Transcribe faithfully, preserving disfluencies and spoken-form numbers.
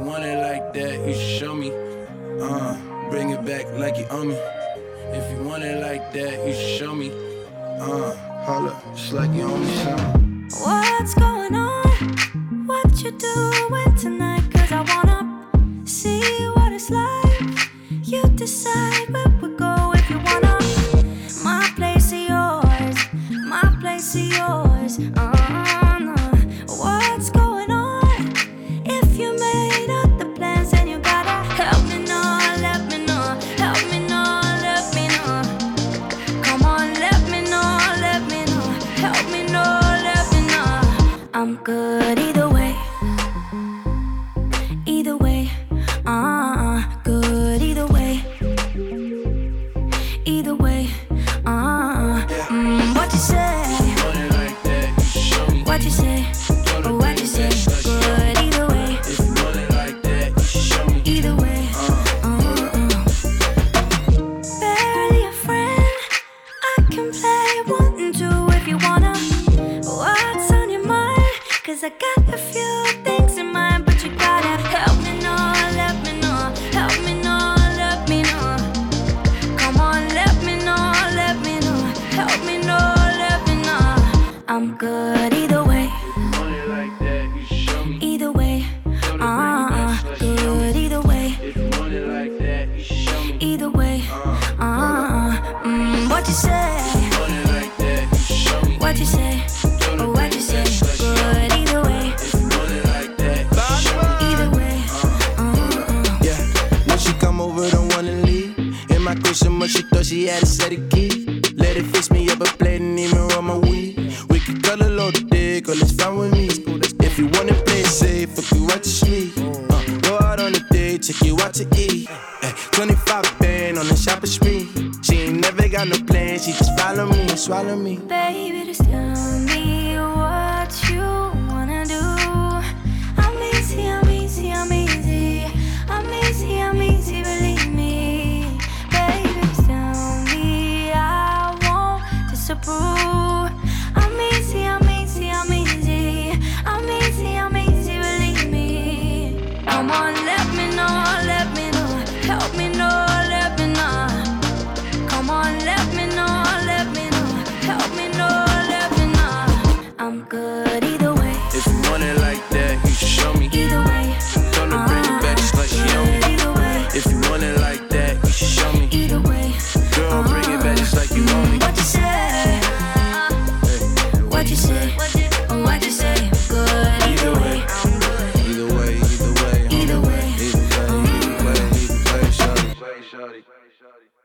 want it like that, you should show me. Uh, bring it back like you owe me. If you want it like that, you should show me. Uh, hold up, just like you owe me something. What's going on? What you doing tonight? Cause I wanna see what it's like. You decide where we go if you wanna. My place is yours, my place is yours. Uh, no. What's going on? If you made up the plans, then you gotta help me know, let me know, help me know, let me know. Come on, let me know, let me know, help me know, let me know. I'm good either way, either way. Uh, good either way, either way. Uh, mm, what you say? What you say? What you say? Good either way. If you want it like that, you should show me. Either way. Uh, uh. Barely a friend. I can play one and two if you wanna. What's on your mind? Cause I got a few things in mind, but you gotta help me know, let me know, help me know, let me know. Come on, let me know, let me know, help me know, let me know. I'm good either way. If you want it like that, you should show me. Either way, uh, good either way. If you want it like that, you should show me. Either way, uh, mm, what you say? If you want it like that, you should show me. What you say? What you say? Good either way. If you want it like that, you should show me. Either way, uh, Yeah, when she come over, don't wanna leave. In my cushion, but she thought she had a set of keys. Let it fix me up a plate and even roll my weed. We can cut a load of dick, or it's fine with me. If you wanna play it safe, fuck you out to sleep. Uh, go out on a date, take you out to eat. Ay, twenty-five band on the shopping spree. She ain't never got no plan, she just follow me and swallow me. baby, just tell me what you wanna do. I'm easy, I'm easy, I'm easy. I'm easy, I'm easy, believe me. Baby, just tell me I won't disapprove. I'm easy, I'm easy, I'm easy. I'm easy, I'm easy, believe me. Come on, let me know, let me know, help me know, let me know. Come on, let me know, let me know, help me know, let me know. I'm good either way, If you want it like that, you should show me. either way. Told her bring it back just like she owe me. Good either way, If you want it like that, you should show me. either way. Girl, bring it back just like you owe me. What you say? What you say? What you say? Good either way, Either way, either way, either way. either way, either way, either way, shawty.